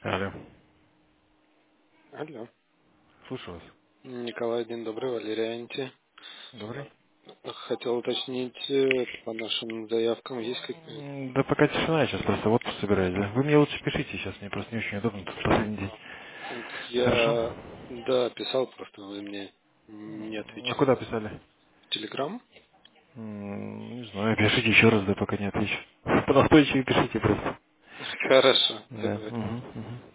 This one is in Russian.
Алло. Алло. Слушаю вас. Николай, день добрый, Валерий Анти. Добрый. Хотел уточнить по нашим заявкам, есть какие-то... Да пока тишина, я сейчас просто в отпуск собираюсь, да? Вы мне лучше пишите, сейчас мне просто не очень удобно, тут последний день. Хорошо? Я, да, писал, просто вы мне не А куда отвечали. писали? В Телеграм? Не знаю, пишите еще раз, да, пока не отвечу. Понастойчивее пишите просто. Хорошо, Да. договорились. Угу.